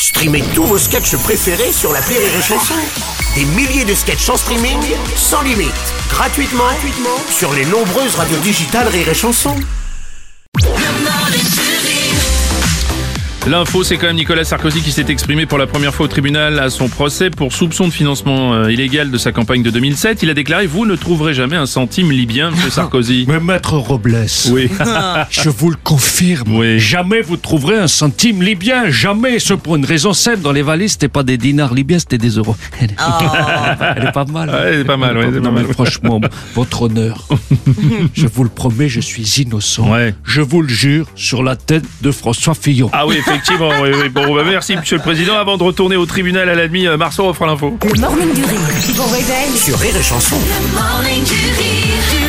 Streamez tous vos sketchs préférés sur l'appli Rire et Chanson. Des milliers de sketchs en streaming, sans limite, gratuitement sur les nombreuses radios digitales Rire et Chanson. L'info, c'est quand même Nicolas Sarkozy qui s'est exprimé pour la première fois au tribunal à son procès pour soupçon de financement illégal de sa campagne de 2007. Il a déclaré « Vous ne trouverez jamais un centime libyen, monsieur Sarkozy ». Mais maître Robles, Oui. je vous le confirme, Oui. jamais vous trouverez un centime libyen, jamais, ce pour une raison simple, dans les valises, c'était pas des dinars libyens, c'était des euros. Elle est pas mal. Ouais, elle est pas mal, ouais, c'est Non, pas mal. mais franchement, votre honneur, je vous le promets, je suis innocent. Ouais. Je vous le jure, sur la tête de François Fillon. Ah oui, effectivement. Oui. Bon, bah, merci, monsieur le président. Avant de retourner au tribunal à la nuit, Marceau refera l'info. Le morning du rire. Bon réveil. Sur Rire et Chanson. Le morning du rire.